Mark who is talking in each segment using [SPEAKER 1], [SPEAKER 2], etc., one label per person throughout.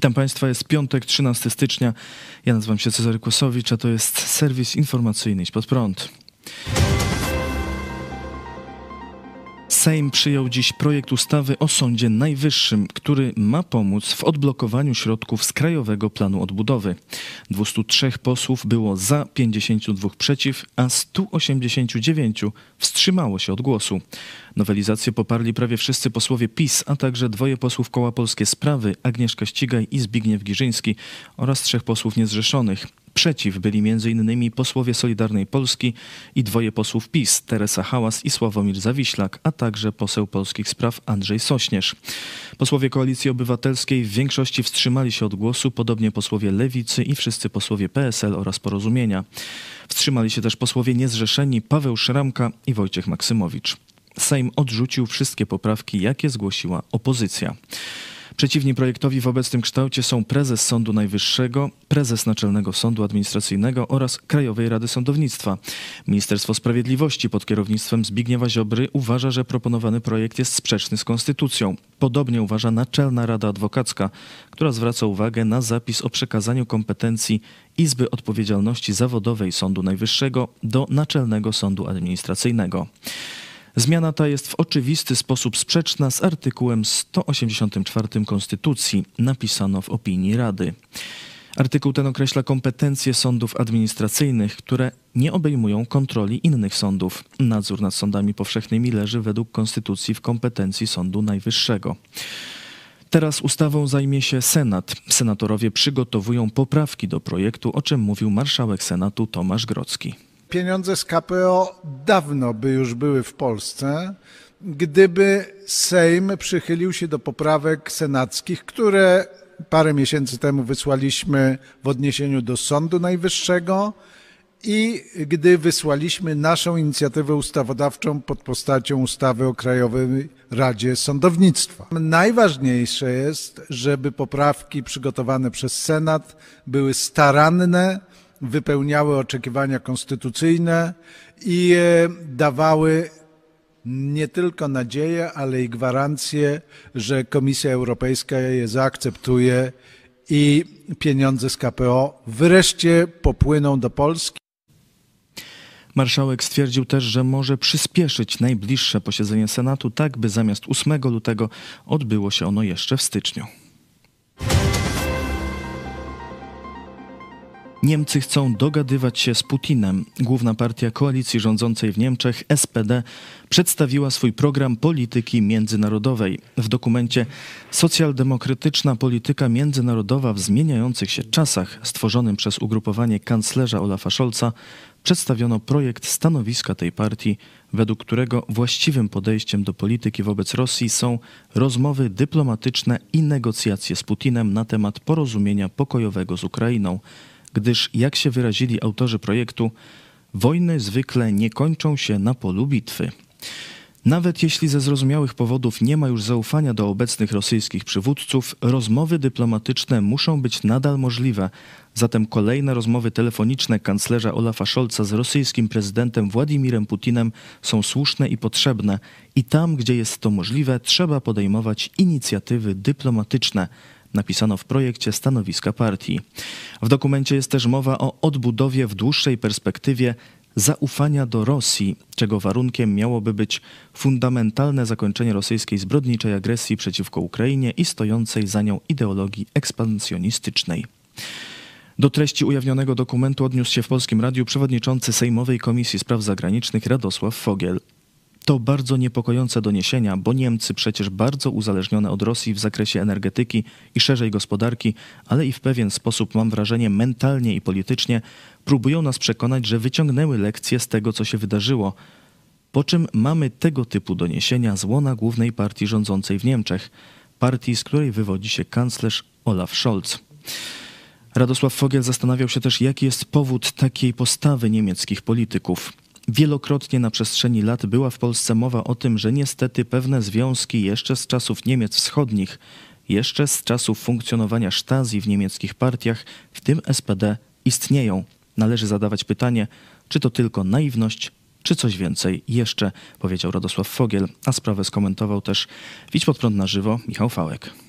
[SPEAKER 1] Witam Państwa, jest piątek, 13 stycznia. Ja nazywam się Cezary Kłosowicz, a to jest serwis informacyjny Idź Pod Prąd. Sejm przyjął dziś projekt ustawy o Sądzie Najwyższym, który ma pomóc w odblokowaniu środków z Krajowego Planu Odbudowy. 203 posłów było za, 52 przeciw, a 189 wstrzymało się od głosu. Nowelizację poparli prawie wszyscy posłowie PiS, a także 2 posłów Koła Polskie Sprawy, Agnieszka Ścigaj i Zbigniew Girzyński oraz 3 posłów niezrzeszonych. Przeciw byli m.in. posłowie Solidarnej Polski i 2 posłów PiS, Teresa Hałas i Sławomir Zawiślak, a także poseł Polskich Spraw Andrzej Sośnierz. Posłowie Koalicji Obywatelskiej w większości wstrzymali się od głosu, podobnie posłowie Lewicy i wszyscy posłowie PSL oraz Porozumienia. Wstrzymali się też posłowie niezrzeszeni Paweł Szramka i Wojciech Maksymowicz. Sejm odrzucił wszystkie poprawki, jakie zgłosiła opozycja. Przeciwni projektowi w obecnym kształcie są prezes Sądu Najwyższego, prezes Naczelnego Sądu Administracyjnego oraz Krajowej Rady Sądownictwa. Ministerstwo Sprawiedliwości pod kierownictwem Zbigniewa Ziobry uważa, że proponowany projekt jest sprzeczny z konstytucją. Podobnie uważa Naczelna Rada Adwokacka, która zwraca uwagę na zapis o przekazaniu kompetencji Izby Odpowiedzialności Zawodowej Sądu Najwyższego do Naczelnego Sądu Administracyjnego. Zmiana ta jest w oczywisty sposób sprzeczna z artykułem 184 Konstytucji, napisano w opinii Rady. Artykuł ten określa kompetencje sądów administracyjnych, które nie obejmują kontroli innych sądów. Nadzór nad sądami powszechnymi leży według Konstytucji w kompetencji Sądu Najwyższego. Teraz ustawą zajmie się Senat. Senatorowie przygotowują poprawki do projektu, o czym mówił marszałek Senatu Tomasz Grodzki.
[SPEAKER 2] Pieniądze z KPO dawno by już były w Polsce, gdyby Sejm przychylił się do poprawek senackich, które parę miesięcy temu wysłaliśmy w odniesieniu do Sądu Najwyższego i gdy wysłaliśmy naszą inicjatywę ustawodawczą pod postacią ustawy o Krajowej Radzie Sądownictwa. Najważniejsze jest, żeby poprawki przygotowane przez Senat były staranne, wypełniały oczekiwania konstytucyjne i dawały nie tylko nadzieję, ale i gwarancję, że Komisja Europejska je zaakceptuje i pieniądze z KPO wreszcie popłyną do Polski.
[SPEAKER 1] Marszałek stwierdził też, że może przyspieszyć najbliższe posiedzenie Senatu, tak by zamiast 8 lutego odbyło się ono jeszcze w styczniu. Niemcy chcą dogadywać się z Putinem. Główna partia koalicji rządzącej w Niemczech, SPD, przedstawiła swój program polityki międzynarodowej. W dokumencie Socjaldemokratyczna polityka międzynarodowa w zmieniających się czasach, stworzonym przez ugrupowanie kanclerza Olafa Scholza, przedstawiono projekt stanowiska tej partii, według którego właściwym podejściem do polityki wobec Rosji są rozmowy dyplomatyczne i negocjacje z Putinem na temat porozumienia pokojowego z Ukrainą, gdyż, jak się wyrazili autorzy projektu, wojny zwykle nie kończą się na polu bitwy. Nawet jeśli ze zrozumiałych powodów nie ma już zaufania do obecnych rosyjskich przywódców, rozmowy dyplomatyczne muszą być nadal możliwe. Zatem kolejne rozmowy telefoniczne kanclerza Olafa Scholza z rosyjskim prezydentem Władimirem Putinem są słuszne i potrzebne. I tam, gdzie jest to możliwe, trzeba podejmować inicjatywy dyplomatyczne, napisano w projekcie stanowiska partii. W dokumencie jest też mowa o odbudowie w dłuższej perspektywie zaufania do Rosji, czego warunkiem miałoby być fundamentalne zakończenie rosyjskiej zbrodniczej agresji przeciwko Ukrainie i stojącej za nią ideologii ekspansjonistycznej. Do treści ujawnionego dokumentu odniósł się w Polskim Radiu przewodniczący Sejmowej Komisji Spraw Zagranicznych Radosław Fogiel. To bardzo niepokojące doniesienia, bo Niemcy przecież bardzo uzależnione od Rosji w zakresie energetyki i szerzej gospodarki, ale i w pewien sposób, mam wrażenie, mentalnie i politycznie próbują nas przekonać, że wyciągnęły lekcje z tego, co się wydarzyło. Po czym mamy tego typu doniesienia z łona głównej partii rządzącej w Niemczech, partii, z której wywodzi się kanclerz Olaf Scholz. Radosław Fogiel zastanawiał się też, jaki jest powód takiej postawy niemieckich polityków. Wielokrotnie na przestrzeni lat była w Polsce mowa o tym, że niestety pewne związki jeszcze z czasów Niemiec Wschodnich, jeszcze z czasów funkcjonowania Stasi w niemieckich partiach, w tym SPD, istnieją. Należy zadawać pytanie, czy to tylko naiwność, czy coś więcej jeszcze, powiedział Radosław Fogiel, a sprawę skomentował też Idź Pod Prąd na żywo Michał Fałek.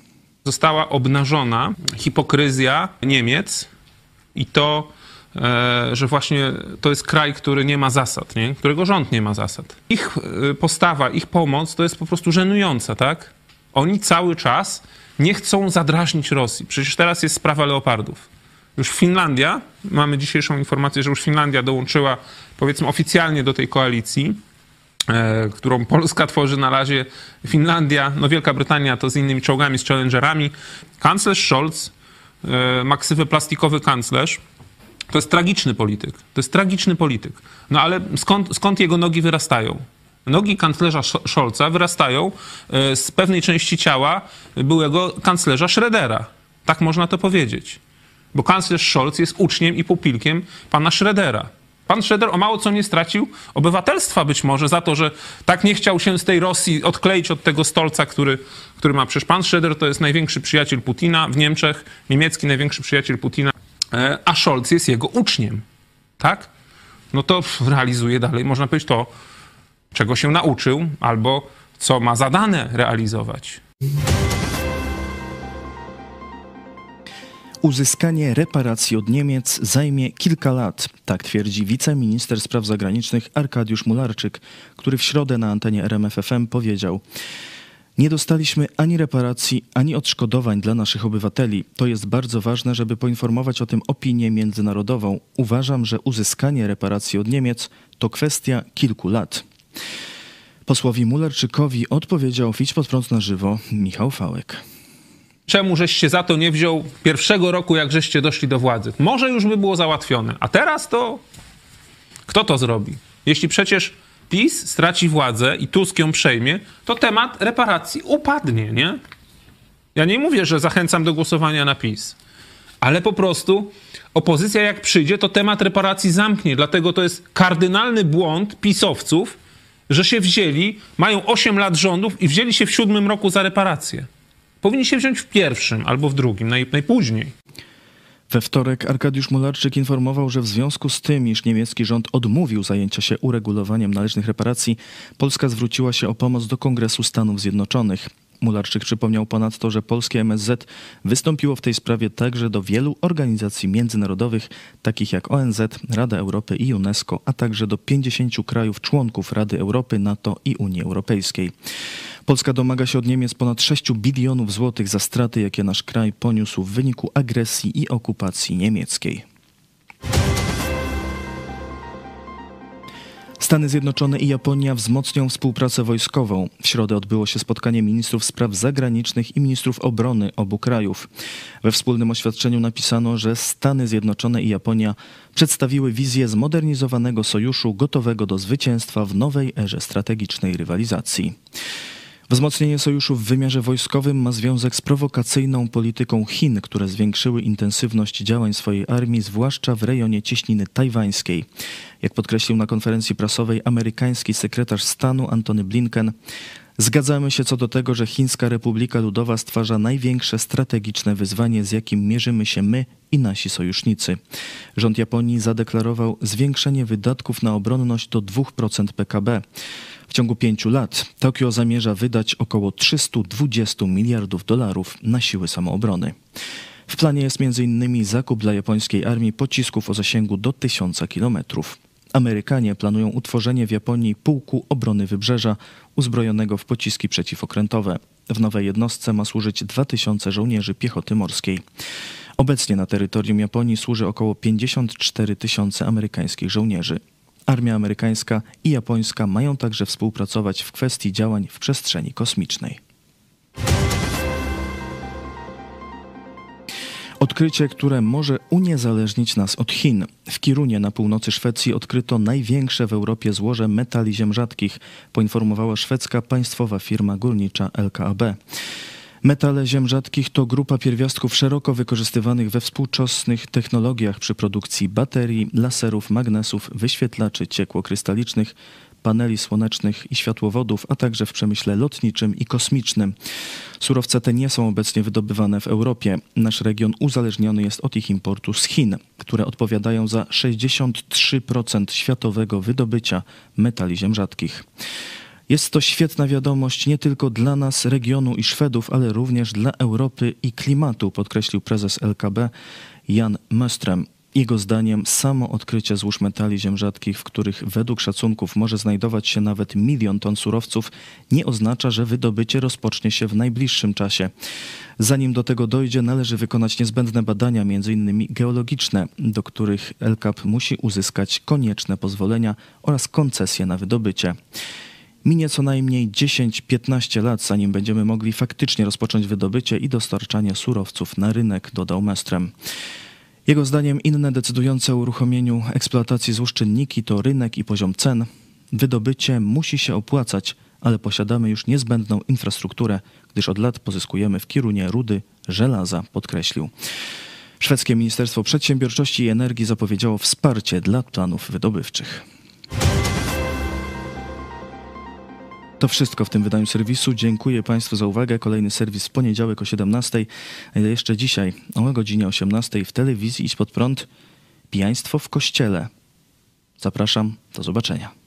[SPEAKER 3] Została obnażona hipokryzja Niemiec i to, że właśnie to jest kraj, który nie ma zasad, nie? Którego rząd nie ma zasad. Ich postawa, ich pomoc to jest po prostu żenująca, tak? Oni cały czas nie chcą zadrażnić Rosji. Przecież teraz jest sprawa Leopardów. Już Finlandia, mamy dzisiejszą informację, że już Finlandia dołączyła, powiedzmy, oficjalnie do tej koalicji, którą Polska tworzy na razie. Finlandia, no Wielka Brytania to z innymi czołgami, z Challengerami. Kanclerz Scholz, ma ksywę plastikowy kanclerz. To jest tragiczny polityk. To jest tragiczny polityk. No ale skąd jego nogi wyrastają? Nogi kanclerza Scholza wyrastają z pewnej części ciała byłego kanclerza Schrödera. Tak można to powiedzieć. Bo kanclerz Scholz jest uczniem i pupilkiem pana Schrödera. Pan Schröder o mało co nie stracił obywatelstwa być może za to, że tak nie chciał się z tej Rosji odkleić od tego stolca, który ma. Przecież pan Schröder to jest największy przyjaciel Putina w Niemczech, niemiecki największy przyjaciel Putina, a Scholz jest jego uczniem. Tak? No to realizuje dalej, można powiedzieć, to, czego się nauczył albo co ma zadane realizować.
[SPEAKER 1] Uzyskanie reparacji od Niemiec zajmie kilka lat, tak twierdzi wiceminister spraw zagranicznych Arkadiusz Mularczyk, który w środę na antenie RMF FM powiedział: nie dostaliśmy ani reparacji, ani odszkodowań dla naszych obywateli. To jest bardzo ważne, żeby poinformować o tym opinię międzynarodową. Uważam, że uzyskanie reparacji od Niemiec to kwestia kilku lat. Posłowi Mularczykowi odpowiedział w Idź Pod Prąd na żywo Michał Fałek.
[SPEAKER 3] Czemu żeś się za to nie wziął pierwszego roku, jak żeście doszli do władzy? Może już by było załatwione. A teraz to kto to zrobi? Jeśli przecież PiS straci władzę i Tusk ją przejmie, to temat reparacji upadnie, nie? Ja nie mówię, że zachęcam do głosowania na PiS, ale po prostu opozycja jak przyjdzie, to temat reparacji zamknie. Dlatego to jest kardynalny błąd pisowców, że się wzięli, mają 8 lat rządów i wzięli się w 7 roku za reparację. Powinni się wziąć w pierwszym albo w drugim, najpóźniej.
[SPEAKER 1] We wtorek Arkadiusz Mularczyk informował, że w związku z tym, iż niemiecki rząd odmówił zajęcia się uregulowaniem należnych reparacji, Polska zwróciła się o pomoc do Kongresu Stanów Zjednoczonych. Mularczyk przypomniał ponadto, że polskie MSZ wystąpiło w tej sprawie także do wielu organizacji międzynarodowych, takich jak ONZ, Rada Europy i UNESCO, a także do 50 krajów członków Rady Europy, NATO i Unii Europejskiej. Polska domaga się od Niemiec ponad 6 bilionów złotych za straty, jakie nasz kraj poniósł w wyniku agresji i okupacji niemieckiej. Stany Zjednoczone i Japonia wzmocnią współpracę wojskową. W środę odbyło się spotkanie ministrów spraw zagranicznych i ministrów obrony obu krajów. We wspólnym oświadczeniu napisano, że Stany Zjednoczone i Japonia przedstawiły wizję zmodernizowanego sojuszu gotowego do zwycięstwa w nowej erze strategicznej rywalizacji. Wzmocnienie sojuszu w wymiarze wojskowym ma związek z prowokacyjną polityką Chin, które zwiększyły intensywność działań swojej armii, zwłaszcza w rejonie cieśniny tajwańskiej. Jak podkreślił na konferencji prasowej amerykański sekretarz stanu Antony Blinken, zgadzamy się co do tego, że Chińska Republika Ludowa stwarza największe strategiczne wyzwanie, z jakim mierzymy się my i nasi sojusznicy. Rząd Japonii zadeklarował zwiększenie wydatków na obronność do 2% PKB. W ciągu 5 lat Tokio zamierza wydać około 320 miliardów dolarów na siły samoobrony. W planie jest m.in. zakup dla japońskiej armii pocisków o zasięgu do 1000 kilometrów. Amerykanie planują utworzenie w Japonii pułku obrony wybrzeża uzbrojonego w pociski przeciwokrętowe. W nowej jednostce ma służyć 2000 żołnierzy piechoty morskiej. Obecnie na terytorium Japonii służy około 54 000 amerykańskich żołnierzy. Armia amerykańska i japońska mają także współpracować w kwestii działań w przestrzeni kosmicznej. Odkrycie, które może uniezależnić nas od Chin. W Kirunie na północy Szwecji odkryto największe w Europie złoże metali ziem rzadkich, poinformowała szwedzka państwowa firma górnicza LKAB. Metale ziem rzadkich to grupa pierwiastków szeroko wykorzystywanych we współczesnych technologiach przy produkcji baterii, laserów, magnesów, wyświetlaczy ciekłokrystalicznych, paneli słonecznych i światłowodów, a także w przemyśle lotniczym i kosmicznym. Surowce te nie są obecnie wydobywane w Europie. Nasz region uzależniony jest od ich importu z Chin, które odpowiadają za 63% światowego wydobycia metali ziem rzadkich. Jest to świetna wiadomość nie tylko dla nas, regionu i Szwedów, ale również dla Europy i klimatu, podkreślił prezes LKB Jan Möström. Jego zdaniem samo odkrycie złóż metali ziem rzadkich, w których według szacunków może znajdować się nawet 1 milion ton surowców, nie oznacza, że wydobycie rozpocznie się w najbliższym czasie. Zanim do tego dojdzie, należy wykonać niezbędne badania, m.in. geologiczne, do których LKAP musi uzyskać konieczne pozwolenia oraz koncesje na wydobycie. Minie co najmniej 10-15 lat, zanim będziemy mogli faktycznie rozpocząć wydobycie i dostarczanie surowców na rynek, dodał Möström. Jego zdaniem inne decydujące o uruchomieniu eksploatacji złóż czynniki to rynek i poziom cen. Wydobycie musi się opłacać, ale posiadamy już niezbędną infrastrukturę, gdyż od lat pozyskujemy w Kirunie rudy żelaza, podkreślił. Szwedzkie Ministerstwo Przedsiębiorczości i Energii zapowiedziało wsparcie dla planów wydobywczych. To wszystko w tym wydaniu serwisu. Dziękuję Państwu za uwagę. Kolejny serwis w poniedziałek o 17:00, a jeszcze dzisiaj o godzinie 18:00 w telewizji Idź Pod Prąd. Pijaństwo w kościele. Zapraszam, do zobaczenia.